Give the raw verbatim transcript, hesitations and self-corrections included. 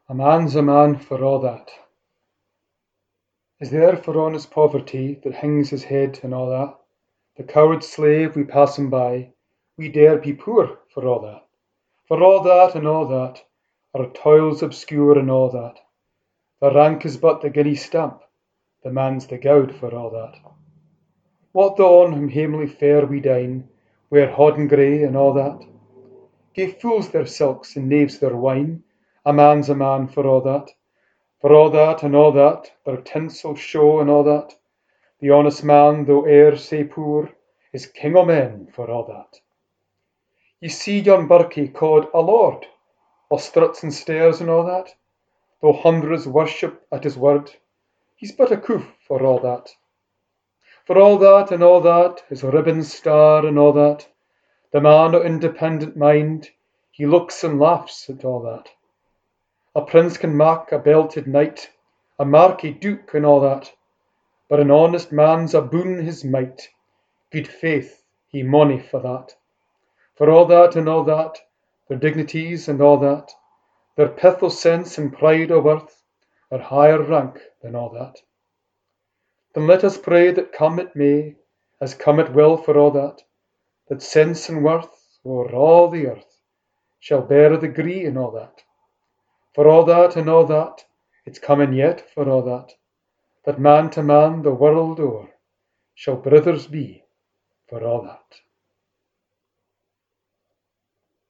A man's a man for a' that. Is there for honest poverty that hangs his head and a' that? The coward slave we pass him by, we dare be poor for a' that. For a' that and a' that, our toils obscure and a' that. The rank is but the guinea stamp, the man's the gowd for a' that. What though on whom hamely fare we dine, wear hodden grey and a' that? Gie fools their silks and knaves their wine, a man's a man for a' that. For a' that and a' that, their tinsel show and a' that, the honest man, though e'er sae poor, is king o' men for a' that. Ye see yon birkie ca'd a lord, o' struts and stairs and a' that, though hundreds worship at his word, he's but a coof for a' that. For a' that and a' that, his ribbons star and a' that, the man o' independent mind, he looks and laughs at a' that. A prince can mak a belted knight, a marquis duke and a' that, but an honest man's aboon his might, gude faith, he maunny for that. For a' that and a' that, their dignities and a' that, their pith o' sense and pride o' worth, are higher rank than a' that. Then let us pray that come it may, as come it will for a' that, that sense and worth o'er a' the earth shall bear the gree in a' that. For a' that and a' that, it's coming yet for a' that, that man to man the world o'er shall brothers be for a' that.